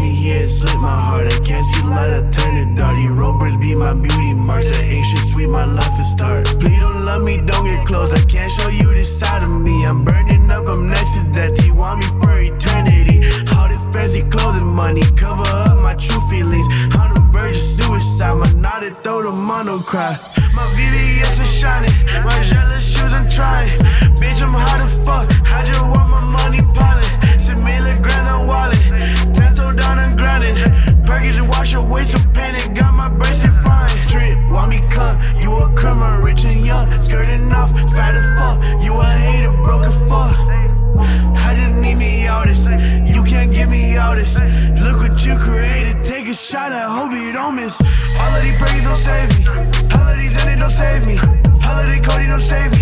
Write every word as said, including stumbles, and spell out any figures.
me, he ain't slit my heart. I can't see light, I turn it dark. These robbers be my beauty marks. That ain't shit sweet, my life is dark. Please don't love me, don't get close. I can't show you this side of me. I'm burning up, I'm next to that. He want me for eternity. All this fancy clothing money cover up my true feelings. On the verge of suicide, my knotted throat, a mono cry. My V V S is shining, my jealous shoes I'm trying. Bitch, I'm hot as fuck, I just want my money piling. Send milligrams on wallet, ten toe down and grinding. Perkins to wash away some panic, got my bracelet fine. Drip, want me come, you a crumb, I'm rich and young. Skirting off, fat as fuck, you a hater, broken fuck. I just need me out this, you can't get me out this. Look what you created, take a shot, I hope you don't miss. All of these breaks don't save me, all of these endings don't save me, all of these Cody don't save me.